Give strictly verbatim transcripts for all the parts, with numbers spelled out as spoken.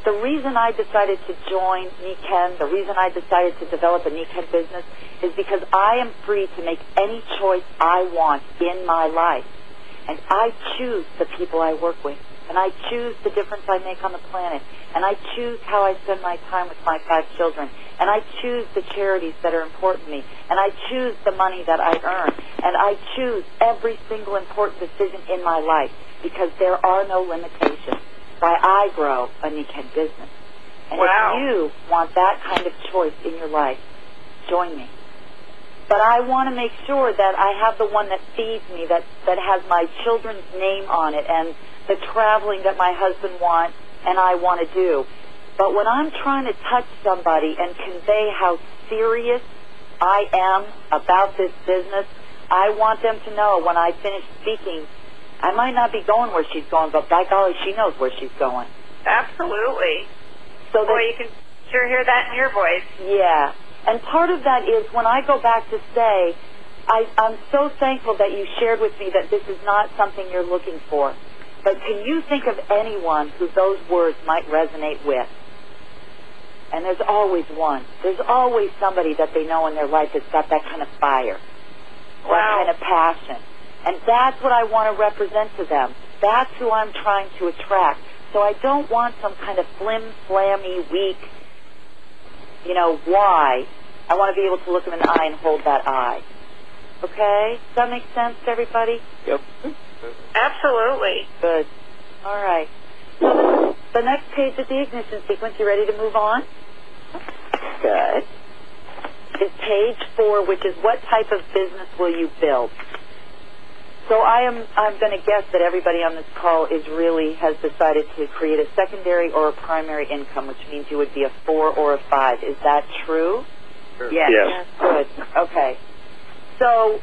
the reason I decided to join Nikken, the reason I decided to develop a Nikken business is because I am free to make any choice I want in my life. And I choose the people I work with. And I choose the difference I make on the planet. And I choose how I spend my time with my five children. And I choose the charities that are important to me. And I choose the money that I earn. And I choose every single important decision in my life because there are no limitations. Why I grow a Nikken business. And wow. if you want that kind of choice in your life, join me. But I want to make sure that I have the one that feeds me, that, that has my children's name on it, and the traveling that my husband wants and I want to do. But when I'm trying to touch somebody and convey how serious I am about this business, I want them to know when I finish speaking, I might not be going where she's going, but by golly, she knows where she's going. Absolutely. So that, Boy, you can sure hear that in your voice. Yeah. And part of that is when I go back to say, I, I'm so thankful that you shared with me that this is not something you're looking for. But can you think of anyone who those words might resonate with? And there's always one. There's always somebody that they know in their life that's got that kind of fire, wow. that kind of passion. And that's what I want to represent to them. That's who I'm trying to attract. So I don't want some kind of flim-flammy, weak, you know, why. I want to be able to look them in the eye and hold that eye. Okay? Does that make sense to everybody? Yep. Absolutely. Good. All right. So the next page of the ignition sequence, you ready to move on? Good. Is page four, which is what type of business will you build? So I am I'm going to guess that everybody on this call is really has decided to create a secondary or a primary income, which means you would be a four or a five. Is that true? Sure. Yes. Yes. Good. Okay. So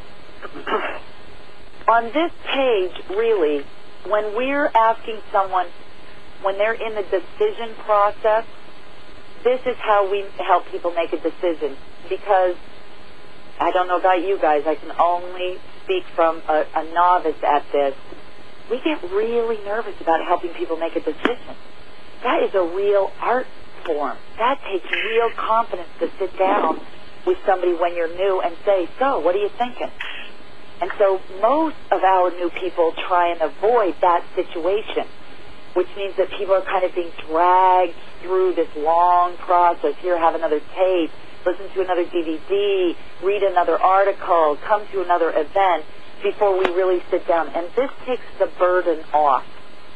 on this page, really, when we're asking someone, when they're in the decision process, this is how we help people make a decision. Because I don't know about you guys, I can only speak from a, a novice at this. We get really nervous about helping people make a decision. That is a real art form. That takes real confidence to sit down with somebody when you're new and say, so, what are you thinking? And so most of our new people try and avoid that situation, which means that people are kind of being dragged through this long process. Here, have another tape, listen to another D V D, read another article, come to another event before we really sit down. And this takes the burden off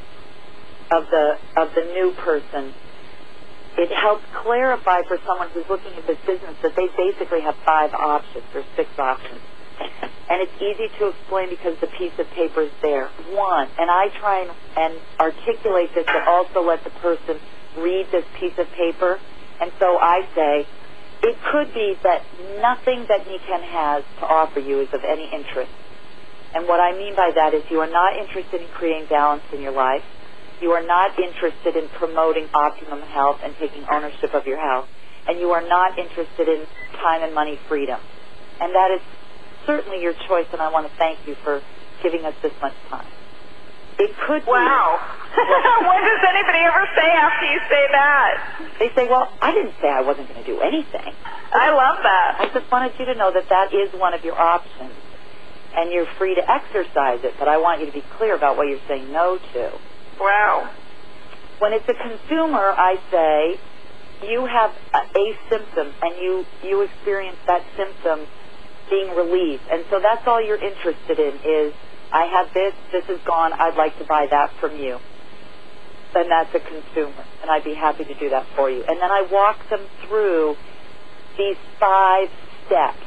of the of the new person. It helps clarify for someone who's looking at this business that they basically have five options or six options. And it's easy to explain because the piece of paper is there. One, and I try and, and articulate this but also let the person read this piece of paper. And so I say, it could be that nothing that Nikken has to offer you is of any interest. And what I mean by that is you are not interested in creating balance in your life. You are not interested in promoting optimum health and taking ownership of your health. And you are not interested in time and money freedom. And that is certainly your choice, and I want to thank you for giving us this much time. It could be... Wow. When does anybody ever say after you say that? They say, well, I didn't say I wasn't going to do anything. I love that. I just wanted you to know that that is one of your options, and you're free to exercise it, but I want you to be clear about what you're saying no to. Wow. When it's a consumer, I say, you have a, a symptom, and you, you experience that symptom being relieved. And so that's all you're interested in is, I have this, this is gone, I'd like to buy that from you. Then that's a consumer, and I'd be happy to do that for you. And then I walk them through these five steps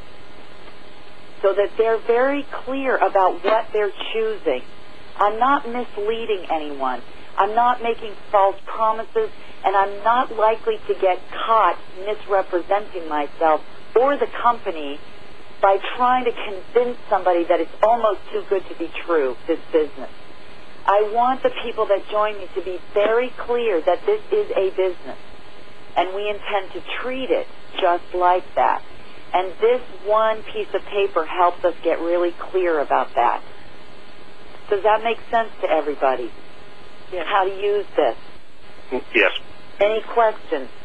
so that they're very clear about what they're choosing. I'm not misleading anyone. I'm not making false promises, and I'm not likely to get caught misrepresenting myself or the company by trying to convince somebody that it's almost too good to be true, this business. I want the people that join me to be very clear that this is a business, and we intend to treat it just like that. And this one piece of paper helps us get really clear about that. Does that make sense to everybody? Yes. How to use this? Yes. Any questions?